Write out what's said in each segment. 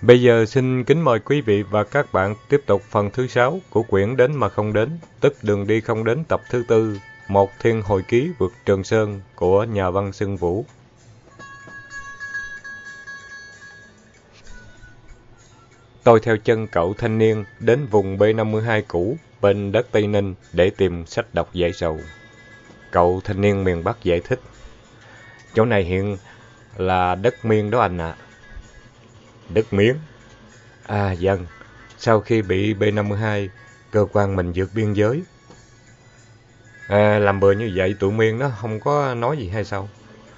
Bây giờ xin kính mời quý vị và các bạn tiếp tục phần thứ 6 của quyển Đến mà không đến, tức Đường đi không đến tập thứ 4, Một thiên hồi ký vượt Trường Sơn của nhà văn Xuân Vũ. Tôi theo chân cậu thanh niên đến vùng B52 cũ bên đất Tây Ninh để tìm sách đọc giải sầu. Cậu thanh niên miền Bắc giải thích: chỗ này hiện là đất Miên đó anh ạ. Đất Miến? À vâng, sau khi bị B52, cơ quan mình vượt biên giới. Làm bừa như vậy tụi Miên nó không có nói gì hay sao?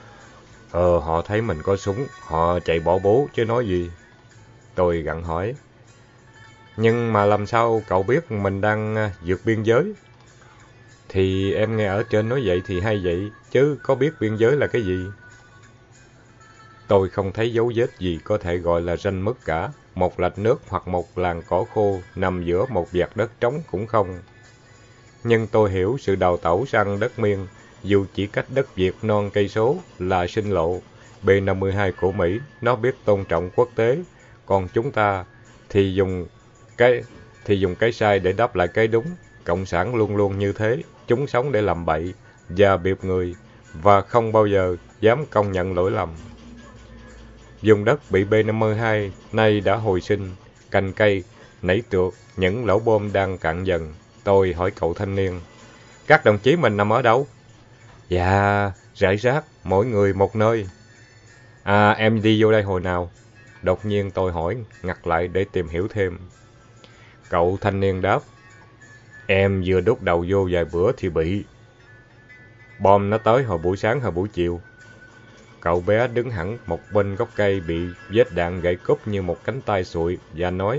Họ thấy mình có súng, họ chạy bỏ bố chứ nói gì. Tôi gặng hỏi. Nhưng mà làm sao cậu biết mình đang vượt biên giới? Thì em nghe ở trên nói vậy thì hay vậy, chứ có biết biên giới là cái gì? Tôi không thấy dấu vết gì có thể gọi là ranh mứt cả. Một lạch nước hoặc một làng cỏ khô nằm giữa một vạt đất trống cũng không. Nhưng tôi hiểu sự đào tẩu sang đất Miên, dù chỉ cách đất Việt non cây số là sinh lộ. B52 của Mỹ nó biết tôn trọng quốc tế, còn chúng ta thì dùng cái sai để đáp lại cái đúng. Cộng sản luôn luôn như thế, chúng sống để làm bậy và biệp người, và không bao giờ dám công nhận lỗi lầm. Vùng đất bị B52 nay đã hồi sinh, cành cây nảy tược, những lỗ bom đang cạn dần. Tôi hỏi cậu thanh niên, các đồng chí mình nằm ở đâu? Dạ, rải rác, mỗi người một nơi. À, em đi vô đây hồi nào? Đột nhiên tôi hỏi, ngặt lại để tìm hiểu thêm. Cậu thanh niên đáp, em vừa đút đầu vô vài bữa thì bị. Bom nó tới hồi buổi sáng hồi buổi chiều. Cậu bé đứng hẳn một bên gốc cây bị vết đạn gãy cúp như một cánh tay sụi và nói,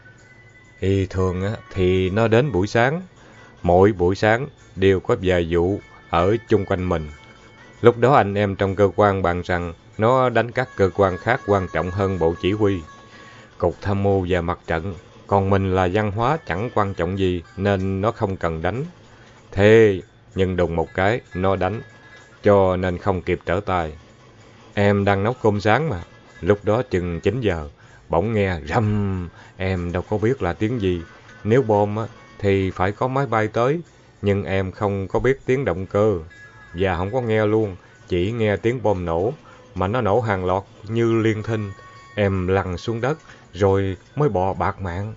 thường thì nó đến buổi sáng. Mỗi buổi sáng đều có vài vụ ở chung quanh mình. Lúc đó anh em trong cơ quan bàn rằng nó đánh các cơ quan khác quan trọng hơn bộ chỉ huy, cục tham mưu và mặt trận. Còn mình là văn hóa chẳng quan trọng gì nên nó không cần đánh. Thế nhưng đùng một cái nó đánh, cho nên không kịp trở tay. Em đang nấu cơm sáng mà. Lúc đó chừng 9 giờ, bỗng nghe rầm, em đâu có biết là tiếng gì. Nếu bom thì phải có máy bay tới, nhưng em không có biết tiếng động cơ, và không có nghe luôn, chỉ nghe tiếng bom nổ, mà nó nổ hàng loạt như liên thinh. Em lăn xuống đất, rồi mới bò bạt mạng.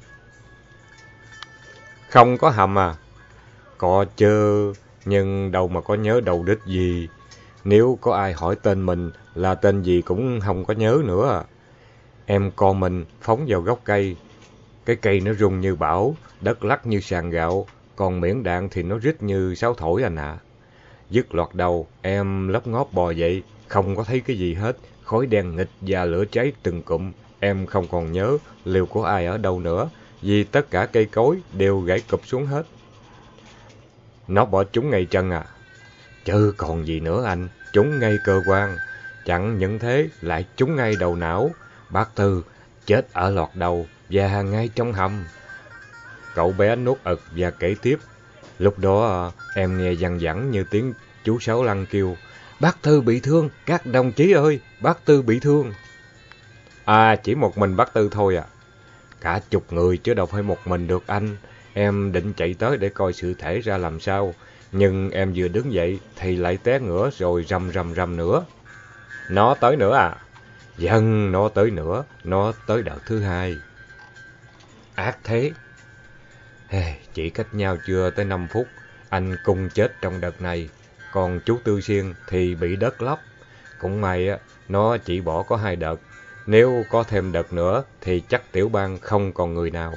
Không có hầm à? Có chứ, nhưng đâu mà có nhớ đầu đích gì. Nếu có ai hỏi tên mình là tên gì cũng không có nhớ nữa. Em con mình phóng vào gốc cây. Cái cây nó rung như bão, đất lắc như sàn gạo, còn miệng đạn thì nó rít như sáo thổi anh ạ. Dứt loạt đầu, em lóc ngóp bò dậy, không có thấy cái gì hết. Khói đen nghịch và lửa cháy từng cụm. Em không còn nhớ liệu có ai ở đâu nữa, vì tất cả cây cối đều gãy cụp xuống hết. Nó bỏ trúng ngay chân à? Chứ còn gì nữa anh, trúng ngay cơ quan. Chẳng những thế lại trúng ngay đầu não. Bác Tư chết ở lọt đầu và ngay trong hầm. Cậu bé nuốt ực và kể tiếp. Lúc đó em nghe văng vẳng như tiếng chú Sáu Lăng kêu, bác Tư bị thương, các đồng chí ơi, bác Tư bị thương. À, chỉ một mình bác Tư thôi à? Cả chục người chứ đâu phải một mình được anh. Em định chạy tới để coi sự thể ra làm sao, nhưng em vừa đứng dậy thì lại té ngửa rồi rầm rầm rầm nữa. Nó tới nữa à? Vâng, nó tới nữa, nó tới đợt thứ hai. Ác thế. Chỉ cách nhau chưa tới 5 phút, anh Cung chết trong đợt này, còn chú Tư Xuyên thì bị đất lấp. Cũng may nó chỉ bỏ có 2 đợt, nếu có thêm đợt nữa thì chắc tiểu bang không còn người nào.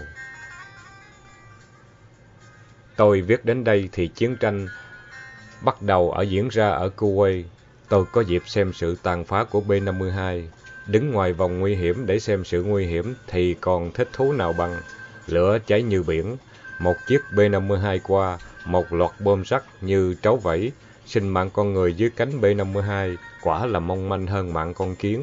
Tôi viết đến đây thì chiến tranh bắt đầu diễn ra ở Kuwait. Tôi có dịp xem sự tàn phá của B52. Đứng ngoài vòng nguy hiểm để xem sự nguy hiểm thì còn thích thú nào bằng. Lửa cháy như biển, một chiếc B52 qua, một loạt bom sắt như trấu vẫy. Sinh mạng con người dưới cánh B52 quả là mong manh hơn mạng con kiến.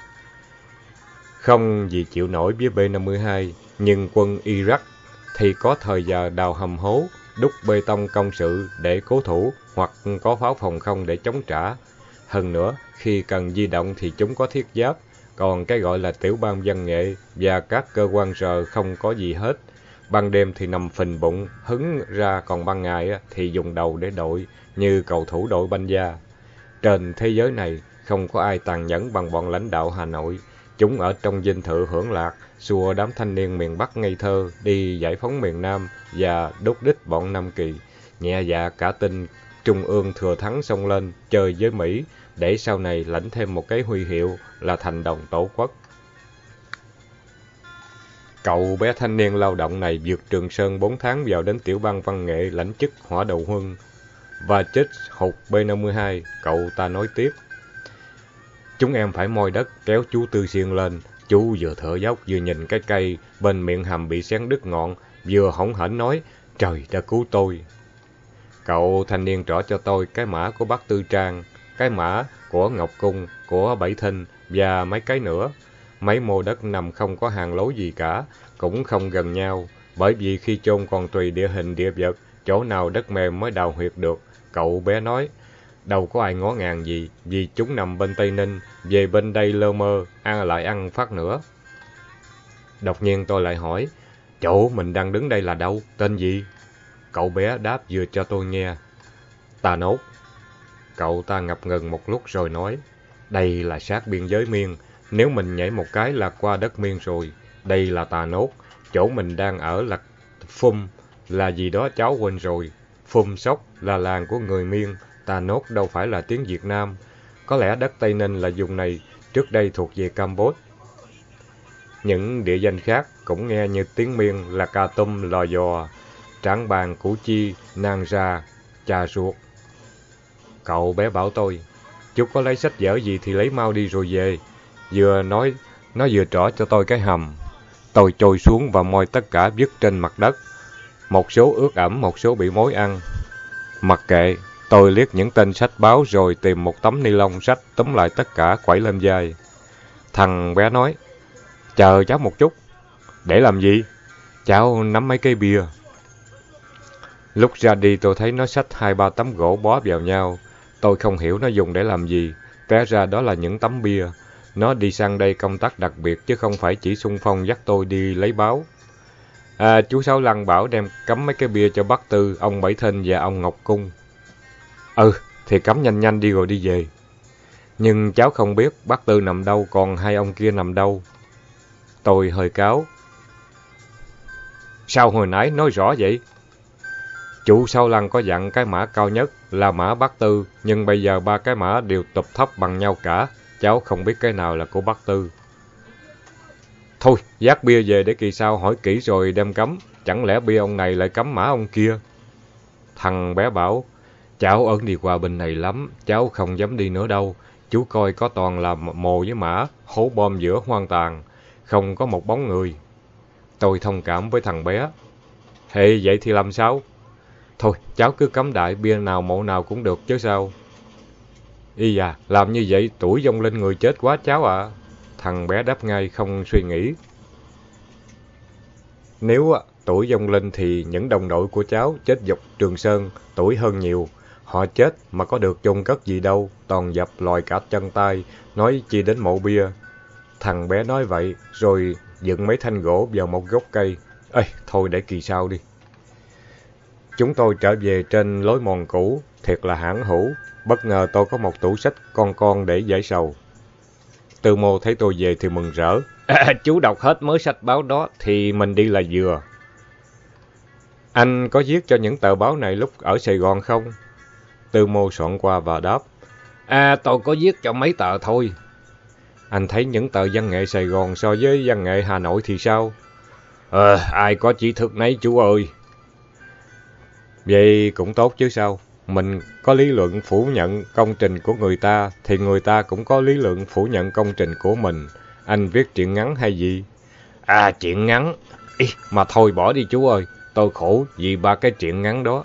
Không gì chịu nổi với B52, nhưng quân Iraq thì có thời giờ đào hầm hố, đúc bê tông công sự để cố thủ, hoặc có pháo phòng không để chống trả. Hơn nữa, khi cần di động thì chúng có thiết giáp, còn cái gọi là tiểu ban văn nghệ và các cơ quan rờ không có gì hết. Ban đêm thì nằm phình bụng, hứng ra, còn ban ngày thì dùng đầu để đội, như cầu thủ đội banh da. Trên thế giới này, không có ai tàn nhẫn bằng bọn lãnh đạo Hà Nội. Chúng ở trong dinh thự hưởng lạc, xua đám thanh niên miền Bắc ngây thơ đi giải phóng miền Nam và đốt đít bọn Nam Kỳ. Nhẹ dạ cả tin Trung ương thừa thắng xông lên chơi với Mỹ để sau này lãnh thêm một cái huy hiệu là thành đồng tổ quốc. Cậu bé thanh niên lao động này vượt Trường Sơn 4 tháng vào đến tiểu ban văn nghệ lãnh chức hỏa đầu huân và chết hụt B-52, cậu ta nói tiếp. Chúng em phải moi đất kéo chú Tư Xuyên lên, chú vừa thở dốc vừa nhìn cái cây bên miệng hàm bị xén đứt ngọn, vừa hỗn hển nói, trời đã cứu tôi. Cậu thanh niên trỏ cho tôi cái mã của Bắc Tư Trang, cái mã của Ngọc Cung, của Bảy Thinh và mấy cái nữa. Mấy mô đất nằm không có hàng lối gì cả, cũng không gần nhau, bởi vì khi chôn còn tùy địa hình địa vật, chỗ nào đất mềm mới đào huyệt được. Cậu bé nói, đâu có ai ngó ngàng gì, vì chúng nằm bên Tây Ninh, về bên đây lơ mơ, lại ăn phát nữa. Đột nhiên tôi lại hỏi, chỗ mình đang đứng đây là đâu, tên gì? Cậu bé đáp vừa cho tôi nghe, Tà Nốt. Cậu ta ngập ngừng một lúc rồi nói, đây là sát biên giới Miên, nếu mình nhảy một cái là qua đất Miên rồi. Đây là Tà Nốt, chỗ mình đang ở là Phum, là gì đó cháu quên rồi. Phum Sóc là làng của người Miên, Tà Nốt đâu phải là tiếng Việt Nam. Có lẽ đất Tây Ninh là vùng này, trước đây thuộc về Campuchia. Những địa danh khác cũng nghe như tiếng Miên là Cà Tum, Lò Dò, Trảng Bàng, Củ Chi, Nang Ra, Trà Ruột. Cậu bé bảo tôi, chú có lấy sách vở gì thì lấy mau đi rồi về. Vừa nói, nó vừa trỏ cho tôi cái hầm. Tôi trôi xuống và moi tất cả vứt trên mặt đất. Một số ướt ẩm, một số bị mối ăn. Mặc kệ, tôi liếc những tên sách báo rồi tìm một tấm ni lông sách túm lại tất cả quẩy lên vai. Thằng bé nói, chờ cháu một chút. Để làm gì? Cháu nắm mấy cây bia. Lúc ra đi tôi thấy nó xách 2-3 tấm gỗ bó vào nhau. Tôi không hiểu nó dùng để làm gì. Té ra đó là những tấm bia. Nó đi sang đây công tác đặc biệt chứ không phải chỉ xung phong dắt tôi đi lấy báo. Chú Sáu Lăng bảo đem cắm mấy cái bia cho bác Tư, ông Bảy Thinh và ông Ngọc Cung. Thì cắm nhanh nhanh đi rồi đi về. Nhưng cháu không biết bác Tư nằm đâu, còn hai ông kia nằm đâu. Tôi hơi cáu. Sao hồi nãy nói rõ vậy? Chú Sáu Lăng có dặn cái mã cao nhất là mã bác Tư, nhưng bây giờ ba cái mã đều tụp thấp bằng nhau cả. Cháu không biết cái nào là của bác Tư. Thôi, vác bia về để kỳ sau hỏi kỹ rồi đem cắm. Chẳng lẽ bia ông này lại cắm mã ông kia? Thằng bé bảo, cháu ớn đi qua bên này lắm, cháu không dám đi nữa đâu. Chú coi có toàn là mồ với mã, hố bom giữa hoang tàn, không có một bóng người. Tôi thông cảm với thằng bé. Hệ vậy thì làm sao? Thôi, cháu cứ cắm đại, bia nào mộ nào cũng được chứ sao. Y da, làm như vậy tuổi vong linh người chết quá cháu ạ. Thằng bé đáp ngay không suy nghĩ. Nếu tuổi vong linh thì những đồng đội của cháu chết dọc Trường Sơn tuổi hơn nhiều. Họ chết mà có được chôn cất gì đâu, toàn dập lòi cả chân tay, nói chi đến mộ bia. Thằng bé nói vậy, rồi dựng mấy thanh gỗ vào một gốc cây. Thôi để kỳ sau đi. Chúng tôi trở về trên lối mòn cũ, thiệt là hãn hữu. Bất ngờ tôi có một tủ sách con để giải sầu. Tư Mô thấy tôi về thì mừng rỡ. Chú đọc hết mớ sách báo đó thì mình đi là vừa. Anh có viết cho những tờ báo này lúc ở Sài Gòn không? Tư Mô soạn qua và đáp. Tôi có viết cho mấy tờ thôi. Anh thấy những tờ văn nghệ Sài Gòn so với văn nghệ Hà Nội thì sao? Ai có chỉ thức nấy chú ơi. Vậy cũng tốt chứ sao? Mình có lý luận phủ nhận công trình của người ta, thì người ta cũng có lý luận phủ nhận công trình của mình. Anh viết truyện ngắn hay gì? Truyện ngắn? Mà thôi bỏ đi chú ơi, tôi khổ vì ba cái truyện ngắn đó.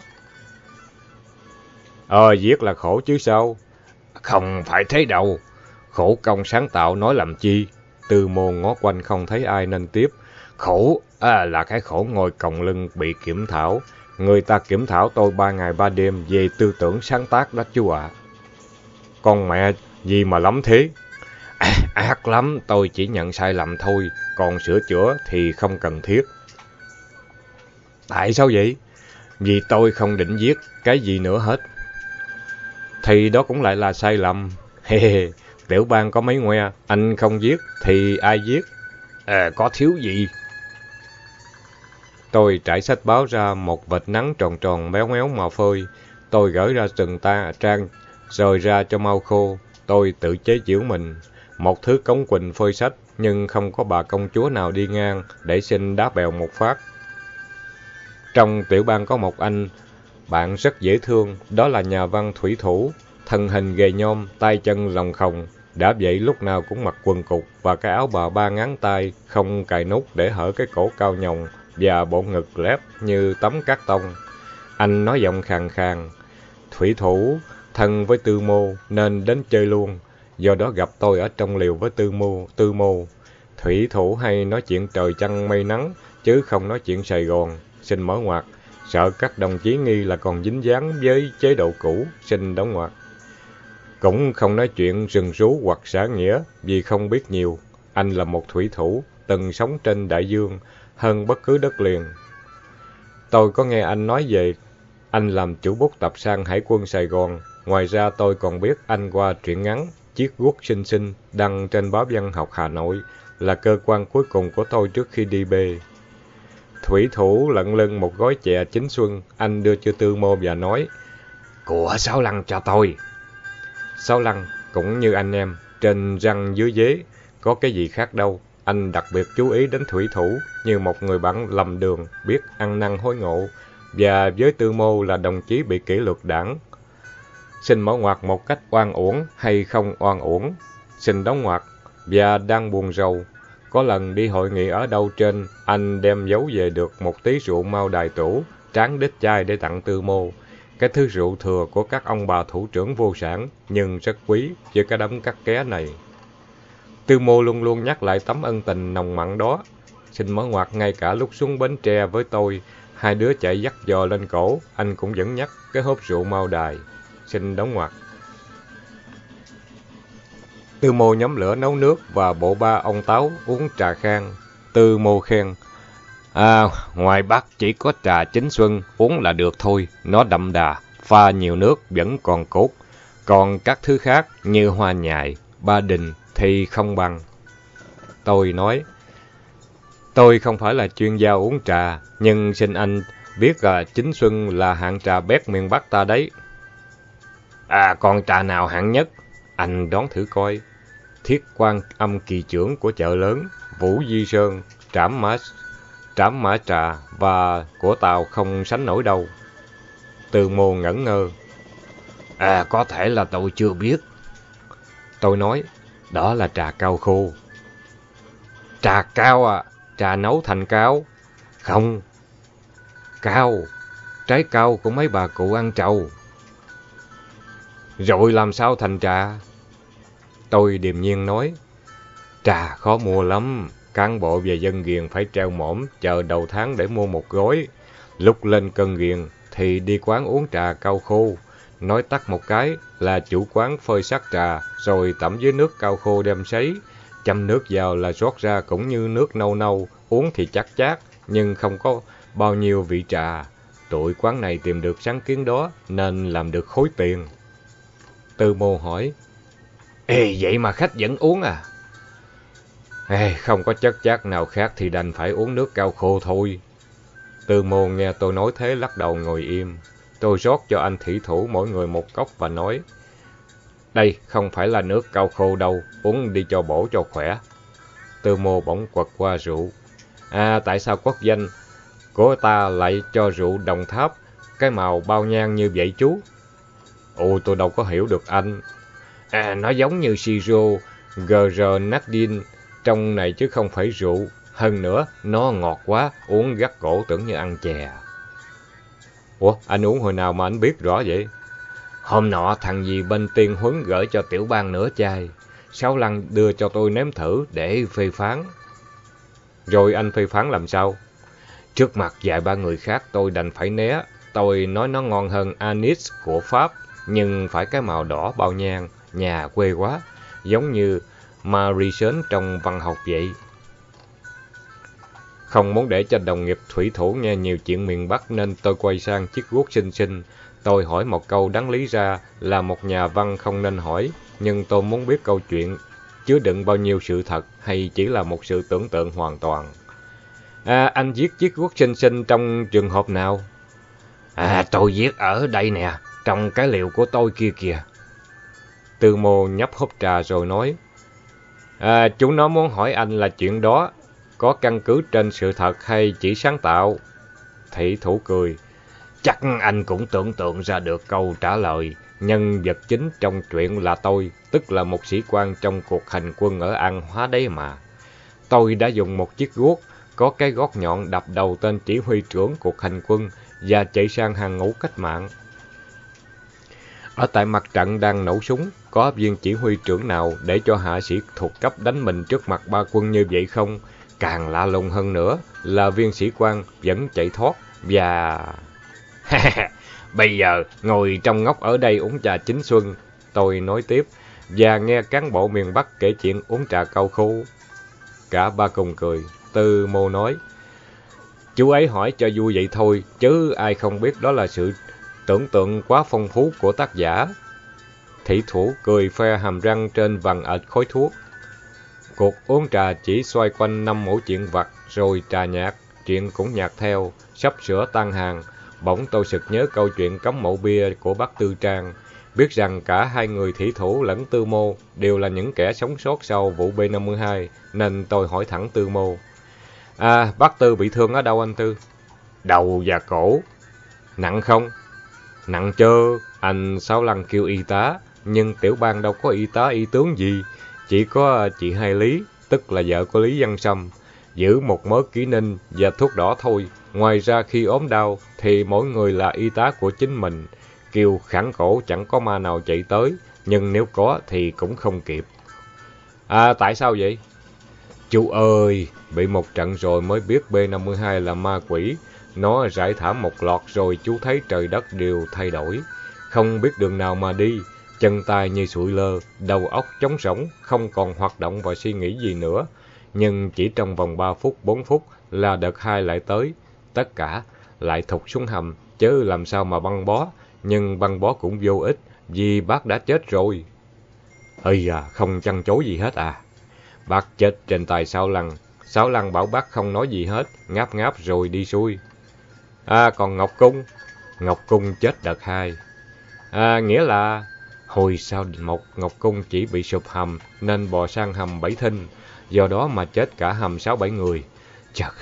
Viết là khổ chứ sao? Không phải thế đâu. Khổ công sáng tạo nói làm chi? Tư Mô ngó quanh không thấy ai nên tiếp. Khổ là cái khổ ngồi còng lưng bị kiểm thảo. Người ta kiểm thảo tôi 3 ngày 3 đêm về tư tưởng sáng tác đó chú ạ. Con mẹ gì mà lắm thế? Ác lắm, tôi chỉ nhận sai lầm thôi, còn sửa chữa thì không cần thiết. Tại sao vậy? Vì tôi không định viết cái gì nữa hết. Thì đó cũng lại là sai lầm. Tiểu bang có mấy ngoe, anh không viết thì ai viết? Có thiếu gì? Tôi trải sách báo ra một vệt nắng tròn tròn méo méo màu phơi. Tôi gửi ra từng trang, rồi ra cho mau khô. Tôi tự chế giễu mình. Một thứ cống quỳnh phơi sách, nhưng không có bà công chúa nào đi ngang để xin đá bèo một phát. Trong tiểu bang có một anh bạn rất dễ thương, đó là nhà văn Thủy Thủ, thân hình gầy nhom, tay chân lòng khòng, đã vậy lúc nào cũng mặc quần cụt và cái áo bà ba ngắn tay, không cài nút để hở cái cổ cao nhồng và bộ ngực lép như tấm cát tông. Anh nói giọng khàn khàn, Thủy Thủ thân với Tư Mô nên đến chơi luôn, do đó gặp tôi ở trong liều với Tư Mô. Thủy Thủ hay nói chuyện trời trăng mây nắng, chứ không nói chuyện Sài Gòn. Xin mở ngoặt, sợ các đồng chí nghi là còn dính dáng với chế độ cũ, xin đóng ngoặt. Cũng không nói chuyện rừng rú hoặc xã nghĩa, vì không biết nhiều. Anh là một thủy thủ, từng sống trên đại dương, hơn bất cứ đất liền. Tôi có nghe anh nói về anh làm chủ bút tập san Hải quân Sài Gòn. Ngoài ra tôi còn biết anh qua truyện ngắn Chiếc guốc xinh xinh đăng trên báo Văn học Hà Nội, là cơ quan cuối cùng của tôi trước khi đi bê. Thủy Thủ lận lưng một gói chè chín xuân, anh đưa cho Tư Mô và nói, của Sáu Lăng cho tôi. Sáu Lăng cũng như anh em, trên răng dưới dế, có cái gì khác đâu. Anh đặc biệt chú ý đến Thủy Thủ như một người bạn lầm đường, biết ăn năn hối ngộ, và với Tư Mô là đồng chí bị kỷ luật đảng. Xin mở ngoặt một cách oan uổng hay không oan uổng, xin đóng ngoặt, và đang buồn rầu. Có lần đi hội nghị ở đâu trên, anh đem giấu về được một tí rượu Mao Đài Tủ, tráng đít chai để tặng Tư Mô. Cái thứ rượu thừa của các ông bà thủ trưởng vô sản, nhưng rất quý với cái đống cắt ké này. Tư Mô luôn luôn nhắc lại tấm ân tình nồng mặn đó. Xin mở ngoặt ngay cả lúc xuống Bến Tre với tôi, hai đứa chạy dắt giò lên cổ, anh cũng vẫn nhắc cái hộp rượu Mao Đài. Xin đóng ngoặt. Tư Mô nhóm lửa nấu nước và bộ ba ông Táo uống trà khang. Tư Mô khen, ngoài Bắc chỉ có trà Chính Xuân uống là được thôi, nó đậm đà, pha nhiều nước vẫn còn cốt. Còn các thứ khác như Hoa Nhài, Ba Đình thì không bằng. Tôi nói, tôi không phải là chuyên gia uống trà, nhưng xin anh biết là Chính Xuân là hạng trà bét miền Bắc ta đấy. Còn trà nào hạng nhất? Anh đoán thử coi. Thiết Quan Âm Kỳ Trưởng của chợ lớn, Vũ Di Sơn, Trảm Mã Trà và của Tàu không sánh nổi đâu. Tư Mô ngẩn ngơ. Có thể là tôi chưa biết. Tôi nói, đó là trà cao khô. Trà cao à? Trà nấu thành cao? Không. Cao. Trái cao của mấy bà cụ ăn trầu. Rồi làm sao thành trà? Tôi điềm nhiên nói, trà khó mua lắm. Cán bộ và dân ghiền phải treo mõm chờ đầu tháng để mua một gói. Lúc lên cân ghiền thì đi quán uống trà cao khô. Nói tắt một cái là chủ quán phơi sắc trà, rồi tẩm với nước cao khô đem sấy. Châm nước vào là rót ra cũng như nước nâu nâu, uống thì chắc chát, nhưng không có bao nhiêu vị trà. Tụi quán này tìm được sáng kiến đó, nên làm được khối tiền. Tư Mô hỏi, vậy mà khách vẫn uống à? Không có chất chát nào khác thì đành phải uống nước cao khô thôi. Tư Mô nghe tôi nói thế lắc đầu ngồi im. Tôi rót cho anh thủy thủ mỗi người một cốc và nói, đây không phải là nước cao khô đâu, uống đi cho bổ cho khỏe. Tư Mô bỗng quật qua rượu. Tại sao quốc danh của ta lại cho rượu Đồng Tháp cái màu bao nhang như vậy chú? Tôi đâu có hiểu được anh. Nó giống như siro grenadine trong này chứ không phải rượu. Hơn nữa, nó ngọt quá, uống gắt cổ tưởng như ăn chè. Ủa, anh uống hồi nào mà anh biết rõ vậy? Hôm nọ thằng gì bên Tiên Huấn gửi cho tiểu bang nửa chai. Sáu Lăng đưa cho tôi nếm thử để phê phán. Rồi anh phê phán làm sao? Trước mặt vài ba người khác tôi đành phải né. Tôi nói nó ngon hơn Anis của Pháp, nhưng phải cái màu đỏ bao nhang, nhà quê quá, giống như mà research trong văn học vậy. Không muốn để cho đồng nghiệp thủy thủ nghe nhiều chuyện miền Bắc nên tôi quay sang chiếc guốc xinh xinh. Tôi hỏi một câu đáng lý ra là một nhà văn không nên hỏi, nhưng tôi muốn biết câu chuyện chứa đựng bao nhiêu sự thật hay chỉ là một sự tưởng tượng hoàn toàn. Anh viết chiếc guốc xinh xinh trong trường hợp nào? Tôi viết ở đây nè, trong cái liệu của tôi kia kìa. Tư Mô nhấp húp trà rồi nói, chúng nó muốn hỏi anh là chuyện đó có căn cứ trên sự thật hay chỉ sáng tạo? Thủy thủ cười, chắc anh cũng tưởng tượng ra được câu trả lời. Nhân vật chính trong truyện là tôi, tức là một sĩ quan trong cuộc hành quân ở An Hóa đấy mà. Tôi đã dùng một chiếc guốc có cái gót nhọn đập đầu tên chỉ huy trưởng cuộc hành quân và chạy sang hàng ngũ cách mạng. Ở tại mặt trận đang nổ súng, có viên chỉ huy trưởng nào để cho hạ sĩ thuộc cấp đánh mình trước mặt ba quân như vậy không? Càng lạ lùng hơn nữa là viên sĩ quan vẫn chạy thoát và... Bây giờ ngồi trong ngóc ở đây uống trà chính xuân, tôi nói tiếp, và nghe cán bộ miền Bắc kể chuyện uống trà cao khô. Cả ba cùng cười. Tư Mô nói, chú ấy hỏi cho vui vậy thôi, chứ ai không biết đó là sự tưởng tượng quá phong phú của tác giả. Thủy thủ cười phe hàm răng trên vằn ệt khói thuốc. Cuộc uống trà chỉ xoay quanh 5 mẩu chuyện vặt, rồi trà nhạt, chuyện cũng nhạt theo, sắp sửa tan hàng. Bỗng tôi sực nhớ câu chuyện cắm mộ bia của bác Tư Trang. Biết rằng cả hai người thủy thủ lẫn Tư Mô đều là những kẻ sống sót sau vụ B-52, nên tôi hỏi thẳng Tư Mô. Bác Tư bị thương ở đâu anh Tư? Đầu và cổ. Nặng không? Nặng chơ, anh Sáu Lăng kêu y tá, nhưng tiểu bang đâu có y tá y tướng gì, chỉ có chị Hai Lý, tức là vợ của Lý Văn Sâm, giữ một mớ ký ninh và thuốc đỏ thôi. Ngoài ra khi ốm đau thì mỗi người là y tá của chính mình, kêu khản cổ chẳng có ma nào chạy tới, nhưng nếu có thì cũng không kịp. Tại sao vậy? Chú ơi, bị một trận rồi mới biết B-52 là ma quỷ. Nó rải thả một loạt rồi chú thấy trời đất đều thay đổi. Không biết đường nào mà đi, chân tay như sụi lơ, đầu óc trống rỗng, không còn hoạt động và suy nghĩ gì nữa. Nhưng chỉ trong vòng 3 phút, 4 phút là đợt 2 lại tới. Tất cả lại thụt xuống hầm, chứ làm sao mà băng bó. Nhưng băng bó cũng vô ích, vì bác đã chết rồi. Ây da, không chăn chối gì hết à. Bác chết trên tay Sáu Lăng. Sáu Lăng bảo bác không nói gì hết, ngáp ngáp rồi đi xuôi. Còn Ngọc Cung? Ngọc Cung chết đợt 2. Nghĩa là hồi sau Ngọc Cung chỉ bị sụp hầm nên bò sang hầm Bảy Thinh, do đó mà chết cả hầm 6-7 người. Chật.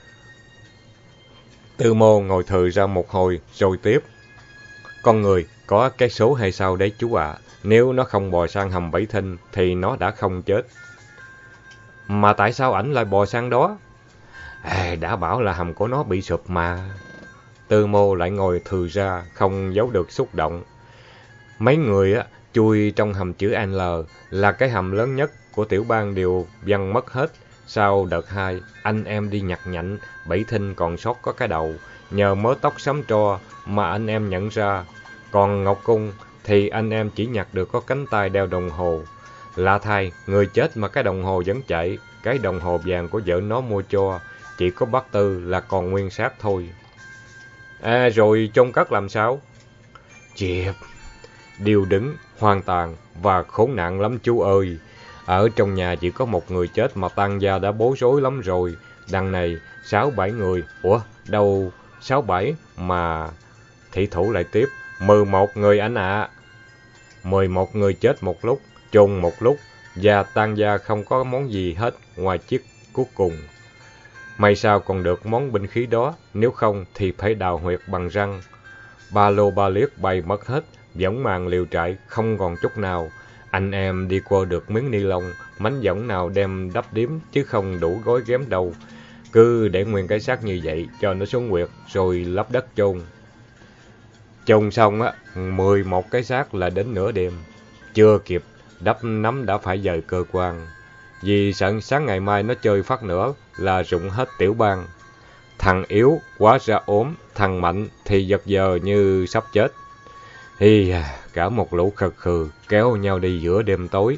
Tư Mô ngồi thừ ra một hồi rồi tiếp. Con người có cái số hay sao đấy chú ạ? Nếu nó không bò sang hầm Bảy Thinh thì nó đã không chết. Mà tại sao ảnh lại bò sang đó? Đã bảo là hầm của nó bị sụp mà. Tư Mô lại ngồi thừ ra, không giấu được xúc động. Mấy người chui trong hầm chữ L là cái hầm lớn nhất của tiểu bang đều văng mất hết. Sau đợt 2, anh em đi nhặt nhạnh, Bảy Thinh còn sót có cái đầu, nhờ mớ tóc xám tro mà anh em nhận ra. Còn Ngọc Cung thì anh em chỉ nhặt được có cánh tay đeo đồng hồ. Lạ thay, người chết mà cái đồng hồ vẫn chạy, cái đồng hồ vàng của vợ nó mua cho, chỉ có bác Tư là còn nguyên xác thôi. Rồi chôn cất làm sao? Chịp, điêu đứng, hoang tàn và khốn nạn lắm chú ơi. Ở trong nhà chỉ có một người chết mà tang gia đã bối rối lắm rồi. Đằng này 6-7 người. Ủa, đâu 6-7 mà... Thủy thủ lại tiếp. 11 người anh ạ. 11 người chết một lúc, chôn một lúc, và tang gia không có món gì hết ngoài chiếc cuốc cùng. May sao còn được món binh khí đó, nếu không thì phải đào huyệt bằng răng. Ba lô ba liếc bay mất hết, võng màn liều trại không còn chút nào. Anh em đi qua được miếng ni lông, mảnh võng nào đem đắp điếm chứ không đủ gói ghém đâu. Cứ để nguyên cái xác như vậy cho nó xuống huyệt rồi lấp đất chôn. Chôn xong 11 cái xác là đến nửa đêm. Chưa kịp đắp nắm đã phải dời cơ quan. Vì sợ sáng ngày mai nó chơi phát nữa là rụng hết tiểu bang. Thằng yếu quá ra ốm, thằng mạnh thì giật giờ như sắp chết. Cả một lũ khật khừ kéo nhau đi giữa đêm tối.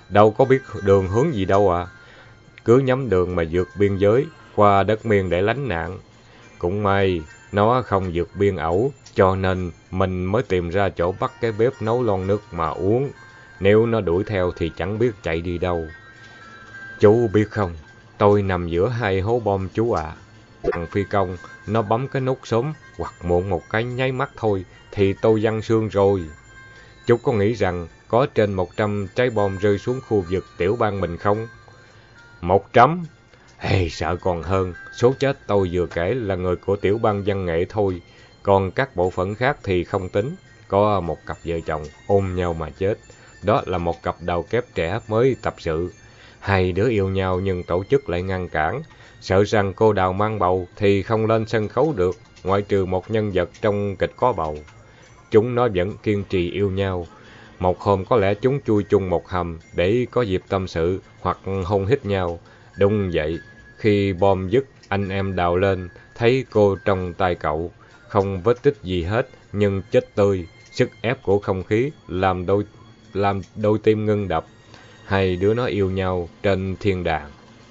đâu có biết đường hướng gì đâu à. Cứ nhắm đường mà vượt biên giới, qua đất Miên để lánh nạn. Cũng may, nó không vượt biên ẩu, cho nên mình mới tìm ra chỗ bắt cái bếp nấu lon nước mà uống. Nếu nó đuổi theo thì chẳng biết chạy đi đâu. Chú biết không, tôi nằm giữa hai hố bom chú ạ. Thằng phi công, nó bấm cái nút sớm hoặc muộn một cái nháy mắt thôi thì tôi văng xương rồi. Chú có nghĩ rằng có trên 100 trái bom rơi xuống khu vực tiểu bang mình không? 100? Hey, sợ còn hơn, số chết tôi vừa kể là người của tiểu bang văn nghệ thôi, còn các bộ phận khác thì không tính. Có một cặp vợ chồng ôm nhau mà chết, đó là một cặp đầu kép trẻ mới tập sự. Hai đứa yêu nhau nhưng tổ chức lại ngăn cản, sợ rằng cô Đào mang bầu thì không lên sân khấu được, ngoại trừ một nhân vật trong kịch có bầu. Chúng nó vẫn kiên trì yêu nhau. Một hôm có lẽ chúng chui chung một hầm để có dịp tâm sự hoặc hôn hít nhau. Đúng vậy, khi bom dứt, anh em đào lên, thấy cô trong tay cậu. Không vết tích gì hết, nhưng chết tươi, sức ép của không khí làm đôi tim ngưng đập. Hai đứa nó yêu nhau trên thiên đàng.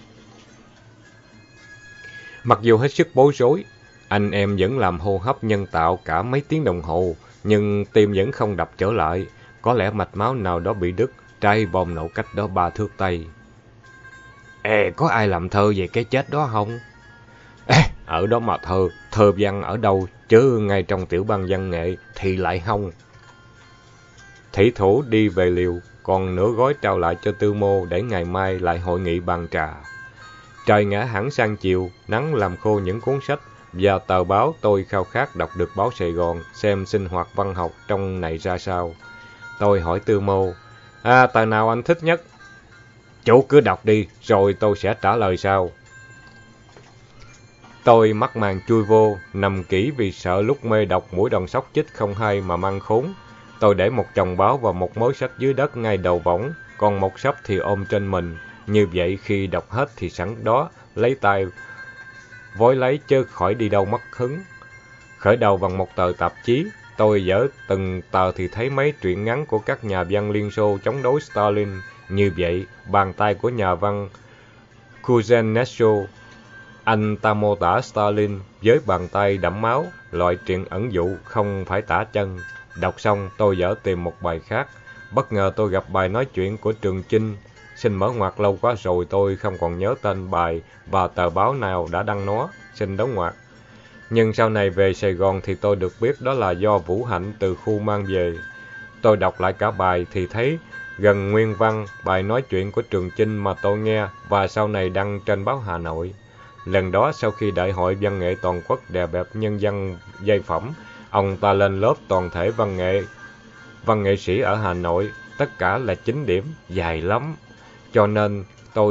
Mặc dù hết sức bối rối, anh em vẫn làm hô hấp nhân tạo cả mấy tiếng đồng hồ, nhưng tim vẫn không đập trở lại. Có lẽ mạch máu nào đó bị đứt, trái bom nổ cách đó 3 thước Tây. Ê, có ai làm thơ về cái chết đó không? Ê, ở đó mà thơ văn ở đâu, chứ ngay trong tiểu bang văn nghệ thì lại không. Thủy thủ đi về liều, còn nửa gói trao lại cho Tư Mô để ngày mai lại hội nghị bàn trà. Trời ngã hẳn sang chiều, nắng làm khô những cuốn sách và tờ báo. Tôi khao khát đọc được báo Sài Gòn, xem sinh hoạt văn học trong này ra sao. Tôi hỏi Tư Mô, tờ nào anh thích nhất? Chú cứ đọc đi, rồi tôi sẽ trả lời sau. Tôi mắc màn chui vô, nằm kỹ vì sợ lúc mê đọc mũi đòn sóc chích không hay mà mang khốn. Tôi để một chồng báo và một mớ sách dưới đất ngay đầu võng, còn một sấp thì ôm trên mình. Như vậy khi đọc hết thì sẵn đó, lấy tay vối lấy chứ khỏi đi đâu mất hứng. Khởi đầu bằng một tờ tạp chí, tôi dở từng tờ thì thấy mấy truyện ngắn của các nhà văn Liên Xô chống đối Stalin. Như vậy, bàn tay của nhà văn Kuznetsov, anh ta mô tả Stalin với bàn tay đẫm máu, loại truyện ẩn dụ không phải tả chân. Đọc xong, tôi dở tìm một bài khác. Bất ngờ tôi gặp bài nói chuyện của Trường Chinh. Xin mở ngoặc, lâu quá rồi tôi không còn nhớ tên bài và tờ báo nào đã đăng nó. Xin đóng ngoặc. Nhưng sau này về Sài Gòn thì tôi được biết đó là do Vũ Hạnh từ khu mang về. Tôi đọc lại cả bài thì thấy gần nguyên văn bài nói chuyện của Trường Chinh mà tôi nghe và sau này đăng trên báo Hà Nội. Lần đó sau khi Đại hội Văn nghệ Toàn quốc đè bẹp nhân dân giai phẩm, ông ta lên lớp toàn thể văn nghệ sĩ ở Hà Nội, tất cả là 9 điểm, dài lắm. Cho nên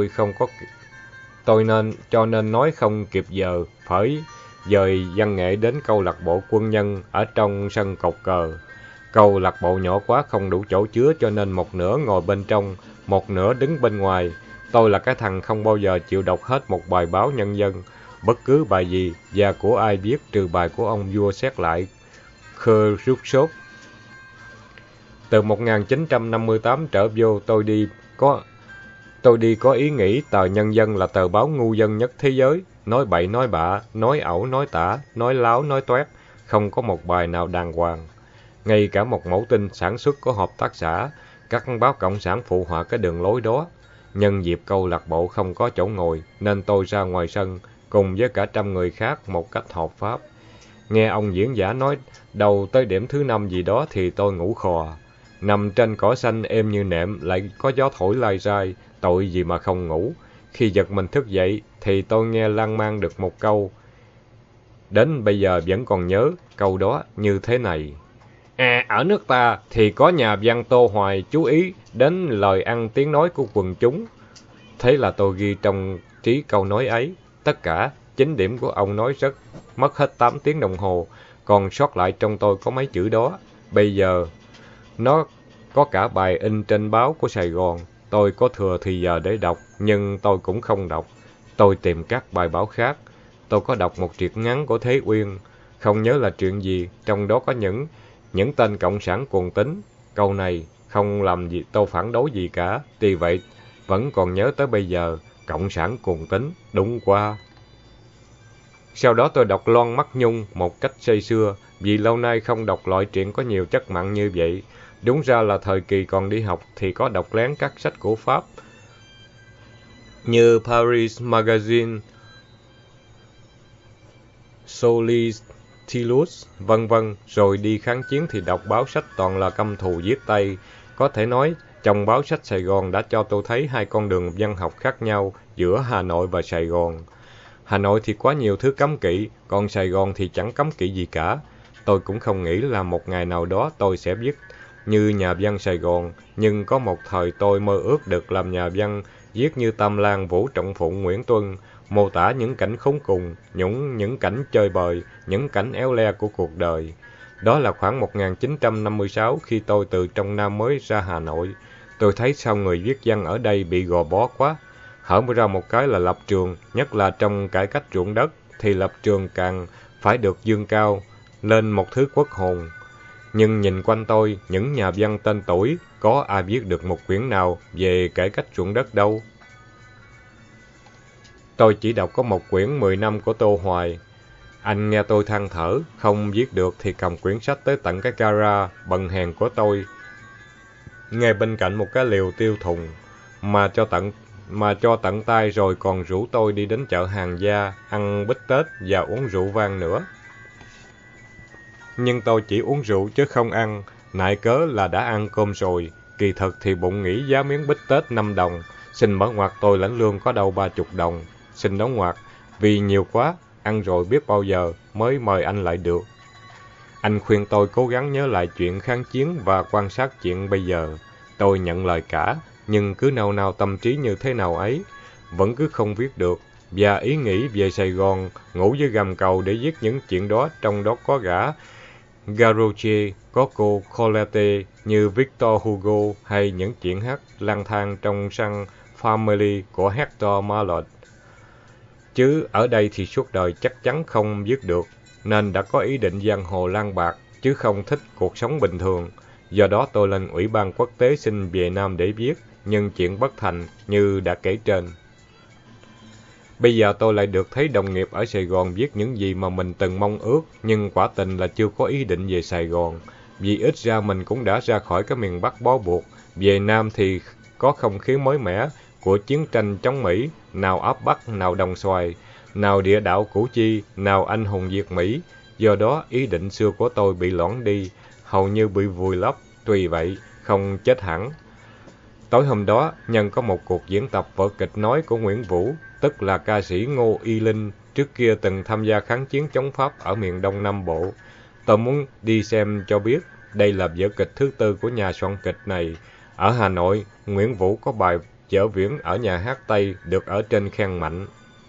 nói không kịp giờ, phải dời văn nghệ đến câu lạc bộ quân nhân ở trong sân cột cờ. Câu lạc bộ nhỏ quá không đủ chỗ chứa cho nên một nửa ngồi bên trong, một nửa đứng bên ngoài. Tôi là cái thằng không bao giờ chịu đọc hết một bài báo nhân dân, bất cứ bài gì và của ai viết trừ bài của ông vua xét lại Khrushchev. Từ 1958 trở vô, tôi đi có ý nghĩ tờ Nhân dân là tờ báo ngu dân nhất thế giới, nói bậy nói bạ, nói ẩu nói tả, nói láo nói toét, không có một bài nào đàng hoàng. Ngay cả một mẫu tin sản xuất của hợp tác xã, các báo cộng sản phụ họa cái đường lối đó. Nhân dịp câu lạc bộ không có chỗ ngồi, nên tôi ra ngoài sân, cùng với cả trăm người khác một cách hợp pháp. Nghe ông diễn giả nói đầu tới điểm thứ 5 gì đó thì tôi ngủ khò. Nằm trên cỏ xanh êm như nệm, lại có gió thổi lai rai, tội gì mà không ngủ. Khi giật mình thức dậy thì tôi nghe lan man được một câu. Đến bây giờ vẫn còn nhớ câu đó như thế này. Ở nước ta thì có nhà văn Tô Hoài chú ý đến lời ăn tiếng nói của quần chúng. Thế là tôi ghi trong trí câu nói ấy. Tất cả 9 điểm của ông nói rất mất hết 8 tiếng đồng hồ, còn sót lại trong tôi có mấy chữ đó. Bây giờ nó có cả bài in trên báo của Sài Gòn. Tôi có thừa thì giờ để đọc, nhưng tôi cũng không đọc. Tôi tìm các bài báo khác. Tôi có đọc một truyện ngắn của Thế Uyên, không nhớ là chuyện gì, trong đó có những tên cộng sản cuồng tín. Câu này không làm gì tôi phản đối gì cả. Tuy vậy, vẫn còn nhớ tới bây giờ, cộng sản cuồng tín, đúng qua. Sau đó tôi đọc Loan Mắt Nhung một cách say sưa, vì lâu nay không đọc loại truyện có nhiều chất mặn như vậy. Đúng ra là thời kỳ còn đi học thì có đọc lén các sách của Pháp, như Paris Magazine, Solitilus, vân vân. Rồi đi kháng chiến thì đọc báo sách toàn là căm thù giết Tây. Có thể nói, trong báo sách Sài Gòn đã cho tôi thấy hai con đường văn học khác nhau giữa Hà Nội và Sài Gòn. Hà Nội thì quá nhiều thứ cấm kỵ, còn Sài Gòn thì chẳng cấm kỵ gì cả. Tôi cũng không nghĩ là một ngày nào đó tôi sẽ viết như nhà văn Sài Gòn, nhưng có một thời tôi mơ ước được làm nhà văn, viết như Tam Lan, Vũ Trọng Phụng, Nguyễn Tuân, mô tả những cảnh khốn cùng, những cảnh chơi bời, những cảnh éo le của cuộc đời. Đó là khoảng 1956 khi tôi từ trong Nam mới ra Hà Nội. Tôi thấy sao người viết văn ở đây bị gò bó quá. Hở ra một cái là lập trường, nhất là trong cải cách ruộng đất, thì lập trường càng phải được dương cao lên một thứ quốc hồn. Nhưng nhìn quanh tôi, những nhà văn tên tuổi, có ai viết được một quyển nào về cải cách ruộng đất đâu. Tôi chỉ đọc có một quyển 10 năm của Tô Hoài. Anh nghe tôi than thở, không viết được thì cầm quyển sách tới tận cái gara bần hèn của tôi, ngay bên cạnh một cái liều tiêu thùng, mà cho tận tay, rồi còn rủ tôi đi đến chợ Hàng Gia, ăn bít tết và uống rượu vang nữa. Nhưng tôi chỉ uống rượu chứ không ăn, nại cớ là đã ăn cơm rồi, kỳ thực thì bụng nghĩ giá miếng bít tết 5 đồng, xin mở ngoặt tôi lãnh lương có đâu 30 đồng, xin đóng ngoặt, vì nhiều quá, ăn rồi biết bao giờ mới mời anh lại được. Anh khuyên tôi cố gắng nhớ lại chuyện kháng chiến và quan sát chuyện bây giờ. Tôi nhận lời cả, nhưng cứ nào nào tâm trí như thế nào ấy, vẫn cứ không viết được. Và ý nghĩ về Sài Gòn, ngủ dưới gầm cầu để viết những chuyện đó, trong đó có gã Groucho, có cô Colette như Victor Hugo, hay những chuyện hát lang thang trong săn Family của Hector Malot. Chứ ở đây thì suốt đời chắc chắn không viết được, nên đã có ý định giang hồ lang bạc, chứ không thích cuộc sống bình thường. Do đó tôi lên Ủy ban Quốc tế xin về Nam để viết, nhưng chuyện bất thành như đã kể trên. Bây giờ tôi lại được thấy đồng nghiệp ở Sài Gòn viết những gì mà mình từng mong ước, nhưng quả tình là chưa có ý định về Sài Gòn. Vì ít ra mình cũng đã ra khỏi cái miền Bắc bó buộc. Về Nam thì có không khí mới mẻ của chiến tranh chống Mỹ, nào áp Bắc, nào đồng xoài, nào địa đạo Củ Chi, nào anh hùng diệt Mỹ. Do đó ý định xưa của tôi bị loãng đi, hầu như bị vùi lấp, tuy vậy không chết hẳn. Tối hôm đó, nhân có một cuộc diễn tập vở kịch nói của Nguyễn Vũ, tức là ca sĩ Ngô Y Linh, trước kia từng tham gia kháng chiến chống Pháp ở miền Đông Nam Bộ. Tôi muốn đi xem cho biết, đây là vở kịch thứ tư của nhà soạn kịch này. Ở Hà Nội, Nguyễn Vũ có bài vở viếng ở nhà hát Tây được ở trên khen mạnh.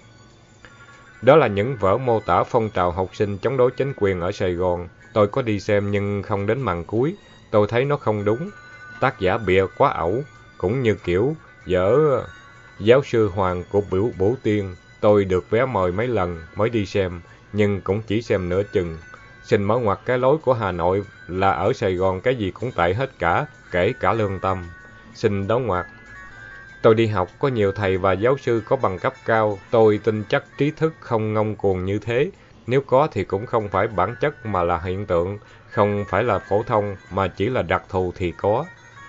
Đó là những vở mô tả phong trào học sinh chống đối chính quyền ở Sài Gòn. Tôi có đi xem nhưng không đến màn cuối, tôi thấy nó không đúng. Tác giả bịa quá ẩu, cũng như kiểu vở Giáo sư Hoàng của Bửu Tiên. Tôi được vé mời mấy lần mới đi xem, nhưng cũng chỉ xem nửa chừng. Xin mở ngoặt cái lối của Hà Nội là ở Sài Gòn cái gì cũng tệ hết cả, kể cả lương tâm. Xin đóng ngoặt. Tôi đi học có nhiều thầy và giáo sư có bằng cấp cao, tôi tin chắc trí thức không ngông cuồng như thế. Nếu có thì cũng không phải bản chất mà là hiện tượng, không phải là phổ thông mà chỉ là đặc thù thì có.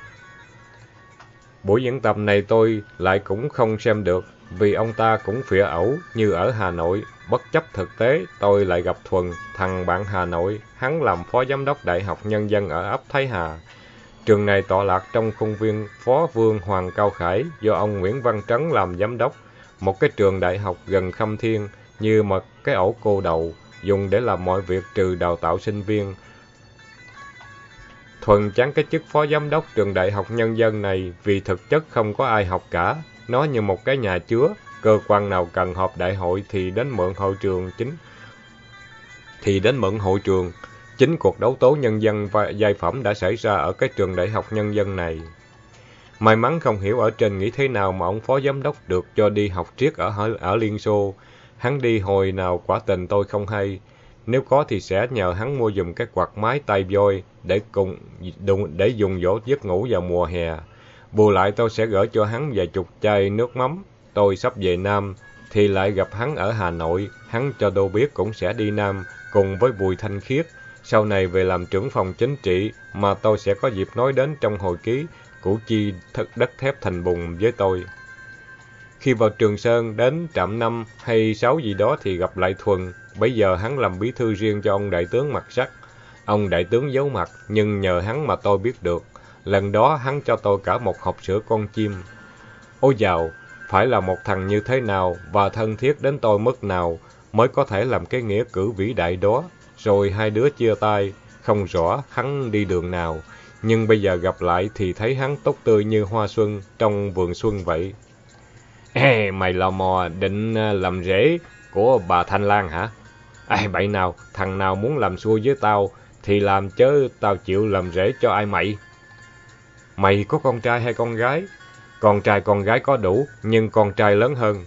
Buổi diễn tập này tôi lại cũng không xem được, vì ông ta cũng phịa ẩu như ở Hà Nội. Bất chấp thực tế, tôi lại gặp Thuần, thằng bạn Hà Nội, hắn làm phó giám đốc Đại học Nhân dân ở ấp Thái Hà. Trường này tọa lạc trong khuôn viên Phó Vương Hoàng Cao Khải do ông Nguyễn Văn Trấn làm giám đốc, một cái trường đại học gần Khâm Thiên, như một cái ổ cô đầu, dùng để làm mọi việc trừ đào tạo sinh viên. Thuần chán cái chức phó giám đốc trường Đại học Nhân dân này vì thực chất không có ai học cả. Nó như một cái nhà chứa, cơ quan nào cần họp đại hội thì đến mượn hội trường Chính cuộc đấu tố nhân dân và giai phẩm đã xảy ra ở cái trường Đại học Nhân dân này. May mắn không hiểu ở trên nghĩ thế nào mà ông phó giám đốc được cho đi học triết ở Liên Xô. Hắn đi hồi nào quả tình tôi không hay. Nếu có thì sẽ nhờ hắn mua giùm cái quạt máy tay voi để dùng dỗ giấc ngủ vào mùa hè. Bù lại tôi sẽ gửi cho hắn vài chục chai nước mắm. Tôi sắp về Nam thì lại gặp hắn ở Hà Nội. Hắn cho tôi biết cũng sẽ đi Nam cùng với Bùi Thanh Khiết. Sau này về làm trưởng phòng chính trị mà tôi sẽ có dịp nói đến trong hồi ký Củ Chi đất thép Thành Bùng với tôi. Khi vào Trường Sơn đến trạm 5 hay 6 gì đó thì gặp lại Thuần. Bây giờ hắn làm bí thư riêng cho ông đại tướng Mặt Sắt. Ông đại tướng giấu mặt, nhưng nhờ hắn mà tôi biết được. Lần đó hắn cho tôi cả một hộp sữa con chim. Ôi dào, phải là một thằng như thế nào và thân thiết đến tôi mức nào mới có thể làm cái nghĩa cử vĩ đại đó. Rồi hai đứa chia tay, không rõ hắn đi đường nào. Nhưng bây giờ gặp lại thì thấy hắn tốt tươi như hoa xuân trong vườn xuân vậy. Ê, mày lò mò định làm rể của bà Thanh Lan hả? Ê, bậy nào, thằng nào muốn làm xui với tao thì làm, chớ tao chịu làm rể cho ai mày. Mày có con trai hay con gái? Con trai con gái có đủ, nhưng con trai lớn hơn.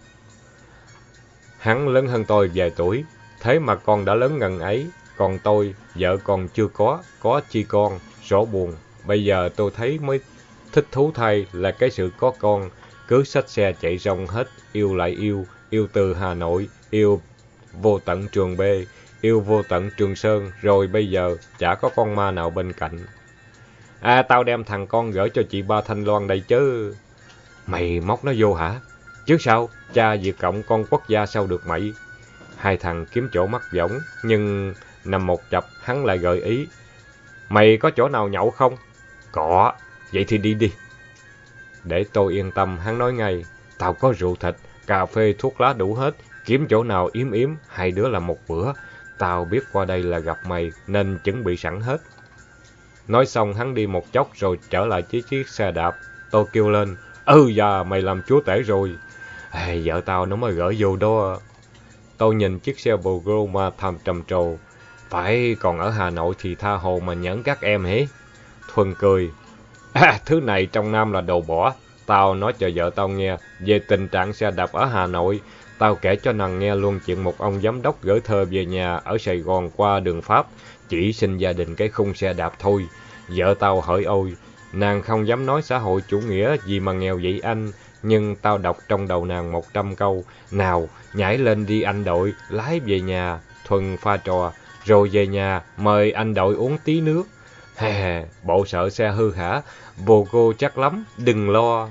Hắn lớn hơn tôi vài tuổi, thế mà con đã lớn ngần ấy. Còn tôi, vợ còn chưa có chi con, rõ buồn. Bây giờ tôi thấy mới thích thú thay là cái sự có con. Cứ xách xe chạy rong hết, yêu lại yêu từ Hà Nội, yêu vô tận Trường B, yêu vô tận Trường Sơn, rồi bây giờ chả có con ma nào bên cạnh. À, tao đem thằng con gửi cho chị ba Thanh Loan đây chứ. Mày móc nó vô hả? Chứ sao, cha Việt Cộng con quốc gia sao được mày? Hai thằng kiếm chỗ mắc võng, nhưng nằm một chập hắn lại gợi ý. Mày có chỗ nào nhậu không? Có, vậy thì đi đi. Để tôi yên tâm, hắn nói ngay. Tao có rượu thịt, cà phê, thuốc lá đủ hết. Kiếm chỗ nào yếm, hai đứa làm một bữa. Tao biết qua đây là gặp mày, nên chuẩn bị sẵn hết. Nói xong hắn đi một chốc rồi trở lại với chiếc xe đạp. Tôi kêu lên, dạ, mày làm chúa tể rồi. Vợ tao nó mới gửi vô đó. Tôi nhìn chiếc xe Peugeot mà thầm trầm trồ. Phải còn ở Hà Nội thì tha hồ mà nhẫn các em hế. Thuần cười. Thứ này trong Nam là đồ bỏ. Tao nói cho vợ tao nghe về tình trạng xe đạp ở Hà Nội. Tao kể cho nàng nghe luôn chuyện một ông giám đốc gửi thơ về nhà ở Sài Gòn qua đường Pháp. Chỉ xin gia đình cái khung xe đạp thôi. Vợ tao hỡi ôi, nàng không dám nói xã hội chủ nghĩa gì mà nghèo vậy anh. Nhưng tao đọc trong đầu nàng 100 câu. Nào, nhảy lên đi anh đội, lái về nhà. Thuần pha trò, rồi về nhà, mời anh đội uống tí nước. Bộ sợ xe hư hả? Vô cô chắc lắm, đừng lo.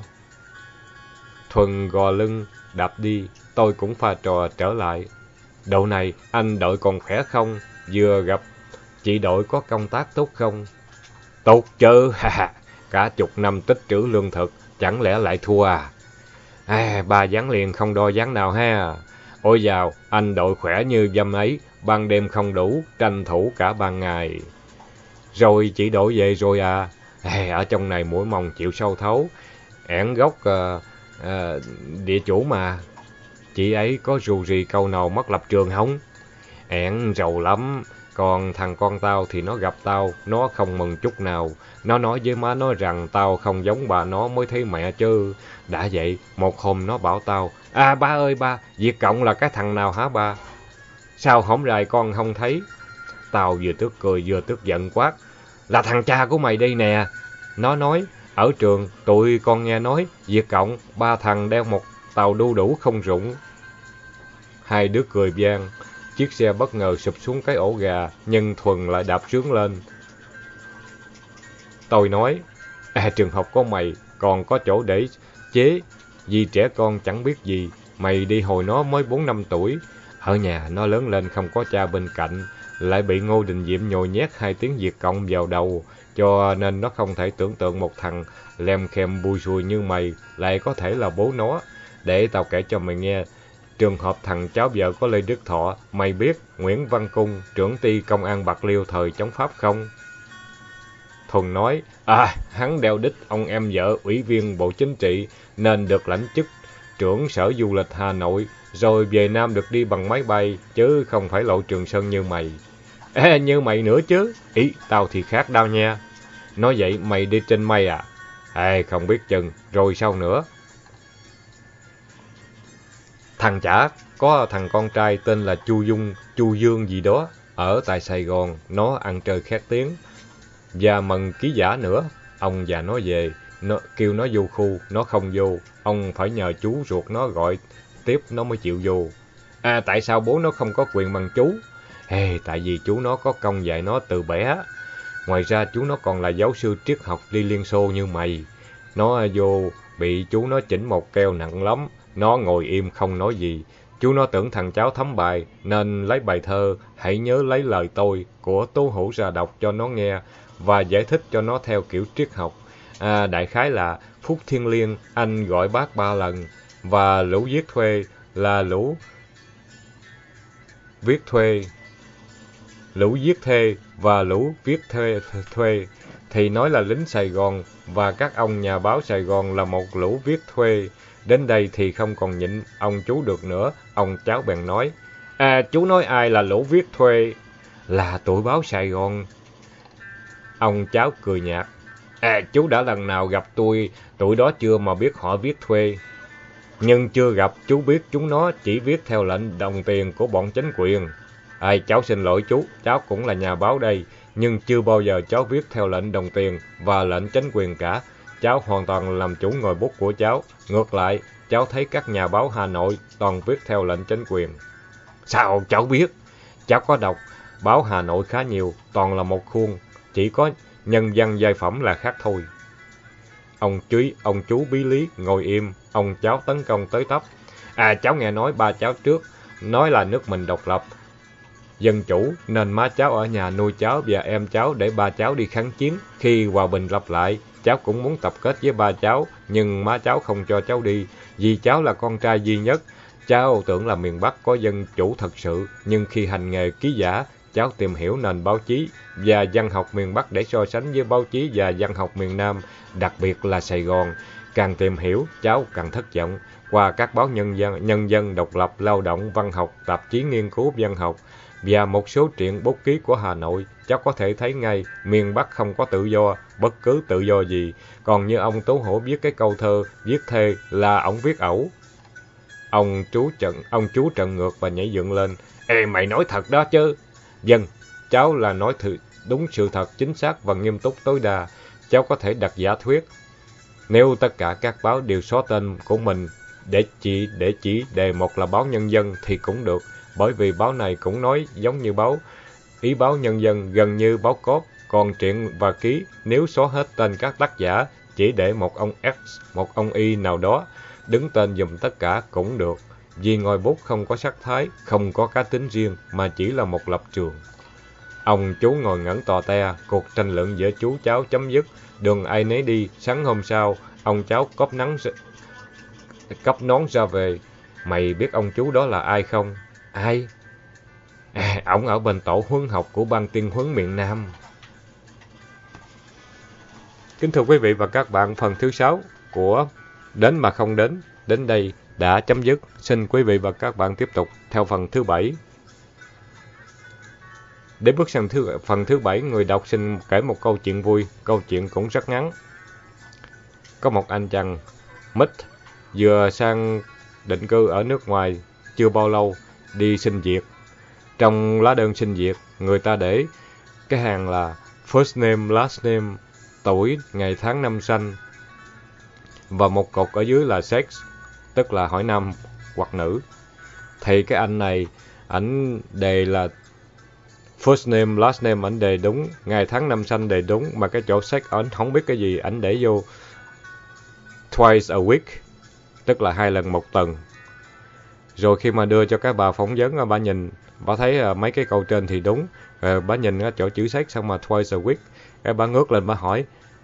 Thuần gò lưng, đạp đi, tôi cũng pha trò trở lại. Độ này, anh đội còn khỏe không? Vừa gặp, chị đội có công tác tốt không? Tốt chứ, cả chục năm tích trữ lương thực, chẳng lẽ lại thua à? Ba ván liền không đo ván nào ha. Ôi dào, anh đội khỏe như dâm ấy, ban đêm không đủ, tranh thủ cả ban ngày. Rồi chị đội về rồi à? Ở trong này mũi mồng chịu sâu thấu, ẻn gốc địa chủ mà. Chị ấy có rù rì câu nào mất lập trường không? Ẻn giàu lắm. Còn thằng con tao thì nó gặp tao, nó không mừng chút nào. Nó nói với má nó rằng tao không giống bà nó mới thấy mẹ chứ. Đã vậy, một hôm nó bảo tao, ba ơi ba, Việt Cộng là cái thằng nào hả ba? Sao hổng rày con không thấy? Tao vừa tức cười vừa tức giận quát, là thằng cha của mày đây nè. Nó nói, ở trường tụi con nghe nói, Việt Cộng, ba thằng đeo một tàu đu đủ không rụng. Hai đứa cười vang. Chiếc xe bất ngờ sụp xuống cái ổ gà, nhưng Thuần lại đạp sướng lên. Tôi nói, trường học của mày còn có chỗ để chế, vì trẻ con chẳng biết gì. Mày đi hồi nó mới 4-5 tuổi. Ở nhà nó lớn lên không có cha bên cạnh, lại bị Ngô Đình Diệm nhồi nhét 2 tiếng Việt Cộng vào đầu, cho nên nó không thể tưởng tượng một thằng lem khem bui xùi như mày lại có thể là bố nó. Để tao kể cho mày nghe. Trường hợp thằng cháu vợ có Lê Đức Thọ, mày biết Nguyễn Văn Cung, trưởng ty công an Bạc Liêu thời chống Pháp không? Thuần nói, hắn đeo đích ông em vợ ủy viên Bộ Chính trị nên được lãnh chức trưởng Sở Du lịch Hà Nội, rồi về Nam được đi bằng máy bay, chứ không phải lộ Trường Sơn như mày. Như mày nữa chứ, ý tao thì khác đau nha. Nói vậy mày đi trên mây à? Không biết chừng, rồi sao nữa? Thằng chả có thằng con trai tên là Chu Dung, Chu Dương gì đó, ở tại Sài Gòn, nó ăn chơi khét tiếng. Và mần ký giả nữa, ông già nó về, nó kêu nó vô khu, nó không vô, ông phải nhờ chú ruột nó gọi tiếp nó mới chịu vô. À, tại sao bố nó không có quyền bằng chú? Tại vì chú nó có công dạy nó từ bé. Ngoài ra chú nó còn là giáo sư triết học đi Liên Xô như mày. Nó vô bị chú nó chỉnh một keo nặng lắm, nó ngồi im không nói gì. Chú nó tưởng thằng cháu thấm bài nên lấy bài thơ Hãy nhớ lấy lời tôi của Tố Hữu ra đọc cho nó nghe và giải thích cho nó theo kiểu triết học. Đại khái là Phúc Thiên Liêng anh gọi bác 3 lần và lũ viết thuê là lũ viết thuê, lũ viết thê và lũ viết thuê thì nói là lính Sài Gòn và các ông nhà báo Sài Gòn là một lũ viết thuê. Đến đây thì không còn nhịn ông chú được nữa, ông cháu bèn nói: chú nói ai là lũ viết thuê? Là tụi báo Sài Gòn. Ông cháu cười nhạt: chú đã lần nào gặp tụi đó chưa mà biết họ viết thuê? Nhưng chưa gặp, chú biết chúng nó chỉ viết theo lệnh đồng tiền của bọn chính quyền. Cháu xin lỗi chú, cháu cũng là nhà báo đây, nhưng chưa bao giờ cháu viết theo lệnh đồng tiền và lệnh chính quyền cả. Cháu hoàn toàn làm chủ ngòi bút của cháu. Ngược lại, cháu thấy các nhà báo Hà Nội toàn viết theo lệnh chính quyền. Sao cháu biết? Cháu có đọc báo Hà Nội khá nhiều, toàn là một khuôn, chỉ có nhân văn giai phẩm là khác thôi. Ông chú bí lý ngồi im, ông cháu tấn công tới tấp. Cháu nghe nói ba cháu trước, nói là nước mình độc lập, dân chủ, nên má cháu ở nhà nuôi cháu và em cháu để ba cháu đi kháng chiến. Khi hòa bình lập lại, cháu cũng muốn tập kết với ba cháu, nhưng má cháu không cho cháu đi, vì cháu là con trai duy nhất. Cháu tưởng là miền Bắc có dân chủ thật sự, nhưng khi hành nghề ký giả, cháu tìm hiểu nền báo chí và văn học miền Bắc để so sánh với báo chí và văn học miền Nam, đặc biệt là Sài Gòn. Càng tìm hiểu, cháu càng thất vọng. Qua các báo nhân dân, độc lập, lao động, văn học, tạp chí nghiên cứu văn học và một số truyện bút ký của Hà Nội, cháu có thể thấy ngay miền Bắc không có tự do, bất cứ tự do gì. Còn như ông Tố Hữu viết cái câu thơ viết thê là ổng viết ẩu. Ông chú trợn ngược và nhảy dựng lên. Mày nói thật đó chứ? Vâng, cháu là nói đúng sự thật, chính xác và nghiêm túc tối đa. Cháu có thể đặt giả thuyết. Nếu tất cả các báo đều xóa tên của mình để chỉ đề một là báo Nhân dân thì cũng được, bởi vì báo này cũng nói giống như báo Nhân dân, gần như báo cốt. Còn truyện và ký, nếu xóa hết tên các tác giả, chỉ để một ông X, một ông Y nào đó, đứng tên giùm tất cả cũng được. Vì ngòi bút không có sắc thái, không có cá tính riêng, mà chỉ là một lập trường. Ông chú ngồi ngẩn tò te, cuộc tranh luận giữa chú cháu chấm dứt, đường ai nấy đi. Sáng hôm sau, ông cháu cắp nón ra về. Mày biết ông chú đó là ai không? Ai? Ổng ở bên tổ huấn học của ban tuyên huấn miền Nam. Kính thưa quý vị và các bạn, phần thứ 6 của Đến mà không đến đây đã chấm dứt. Xin quý vị và các bạn tiếp tục theo phần thứ 7. Để bước sang phần thứ 7, người đọc xin kể một câu chuyện vui. Câu chuyện cũng rất ngắn. Có một anh chàng Mít vừa sang định cư ở nước ngoài chưa bao lâu, đi xin việc. Trong lá đơn xin việc, người ta để cái hàng là first name, last name, tuổi, ngày tháng năm sanh và một cột ở dưới là sex, tức là hỏi nam hoặc nữ. Thì cái anh này, ảnh đề là first name, last name ảnh đề đúng, ngày tháng năm sanh đề đúng, mà cái chỗ sex ảnh không biết cái gì, ảnh để vô twice a week, tức là 2 lần một tuần. Rồi khi mà đưa cho cái bà phỏng vấn, bà nhìn, bà thấy mấy cái câu trên thì đúng, bà nhìn chỗ chữ sex xong mà twice a week, cái bà ngước lên bà hỏi,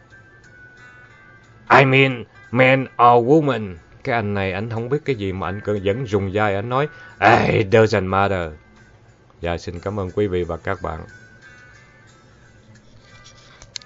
I mean man or woman. Cái anh này ảnh không biết cái gì mà ảnh vẫn dùng dai, ảnh nói, it doesn't matter. Dạ, xin cảm ơn quý vị và các bạn.